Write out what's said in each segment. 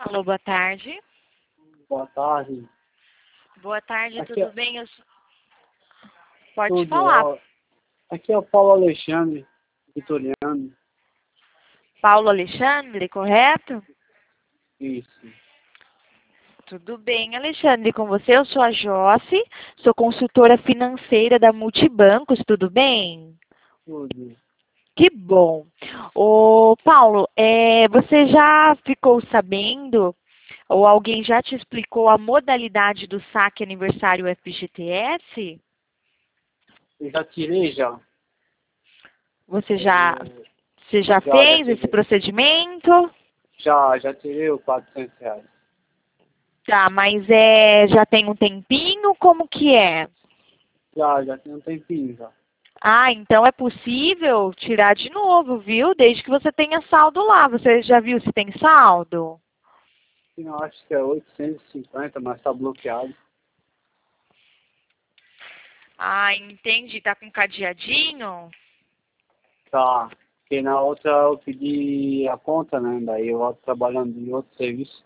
Alô, boa tarde. Boa tarde. Boa tarde, Aqui tudo é bem? Pode tudo. falar. Ó, aqui é o Paulo Alexandre Vitoriano. Paulo Alexandre, correto? Isso. Tudo bem, Alexandre, com você? Eu sou a Josse, sou consultora financeira da Multibancos, tudo bem? Tudo. Que bom. Ô, Paulo, você já ficou sabendo, ou alguém já te explicou a modalidade do saque aniversário FGTS? Eu já tirei já. Você já, É, você já já fez esse tirei. procedimento? Já tirei o R$ 400. Tá, mas já tem um tempinho? Como que é? Já tem um tempinho já. Ah, então é possível tirar de novo, viu? Desde que você tenha saldo lá. Você já viu se tem saldo? Eu acho que é 850, mas tá bloqueado. Ah, entendi. Tá com cadeadinho? Tá. Porque na outra eu pedi a conta, né? Daí eu volto trabalhando em outro serviço.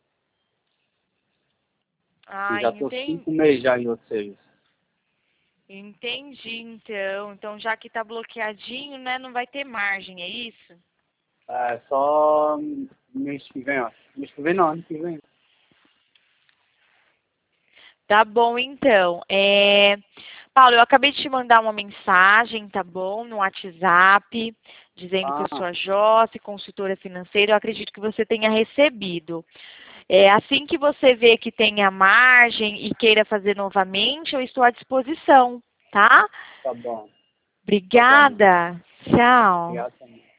E Ah, já tô entendi. 5 meses já em outro serviço. Entendi, então. Então, já que tá bloqueadinho, né, não vai ter margem, é isso? É só mês que vem, ó. Mês que vem não, ano que vem. Tá bom, então. Paulo, eu acabei de te mandar uma mensagem, tá bom, no WhatsApp, dizendo que eu sou Ah, a Josse, consultora financeira. Eu acredito que você tenha recebido. Assim que você vê que tenha margem e queira fazer novamente, eu estou à disposição, tá? tá bom. Tá bom. Obrigada. Tchau. Obrigado também.